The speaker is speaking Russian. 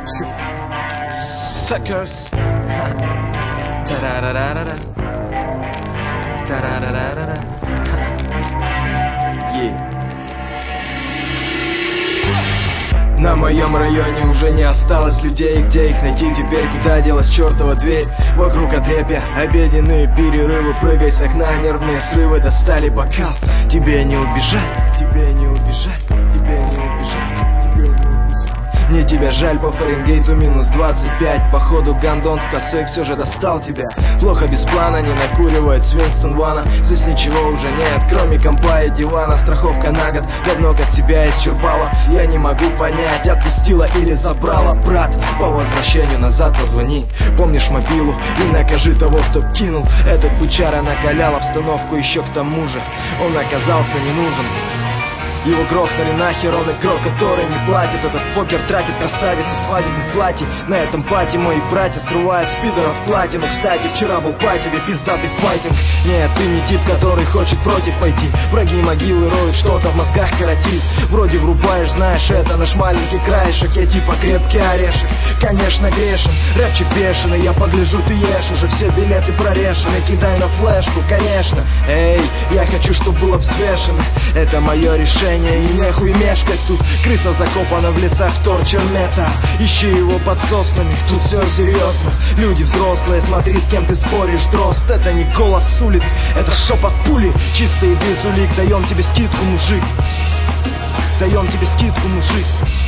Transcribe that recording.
Suckers. Та-ра-ра-ра-ра-ра. Та-ра-ра-ра-ра-ра. На моем районе уже не осталось людей. Где их найти теперь, куда делась чертова дверь? Вокруг отрепья, обеденные перерывы. Прыгай с окна, нервные срывы. Достали бокал, тебе не убежать. Тебе не убежать, тебе не убежать, тебе не убежать. Мне тебя жаль, по Фаренгейту минус 25. Походу гандон с косой все же достал тебя. Плохо без плана, не накуривает с Винстон Вана. Здесь ничего уже нет, кроме компа и дивана. Страховка на год давно как себя исчерпала. Я не могу понять, отпустила или забрала. Брат, по возвращению назад позвони. Помнишь мобилу и накажи того, кто кинул. Этот бычара накалял обстановку еще к тому же. Он оказался не нужен. Его грохнули нахер, он игрок, который не платит. Этот покер тратит красавица в свадебных платье. На этом пати мои братья срывают спидеров в платину. Кстати, вчера был пати, тебе пиздатый файтинг. Нет, ты не тип, который хочет против пойти. Враги могилы роют, что-то в мозгах коротит. Вроде врубаешь, знаешь, это наш маленький краешек. Я типа крепкий орешек, конечно грешен. Рэпчик бешеный, я погляжу, ты ешь. Уже все билеты прорешены, кидай на флешку, конечно. Эй, я хочу, чтобы было взвешено. Это мое решение. И нехуй мешкать тут. Крыса закопана в лесах торчермета. Ищи его под соснами, тут все серьезно. Люди взрослые, смотри, с кем ты споришь, дрозд. Это не голос с улиц, это шепот пули. Чистый без улик, даем тебе скидку, мужик. Даем тебе скидку, мужик.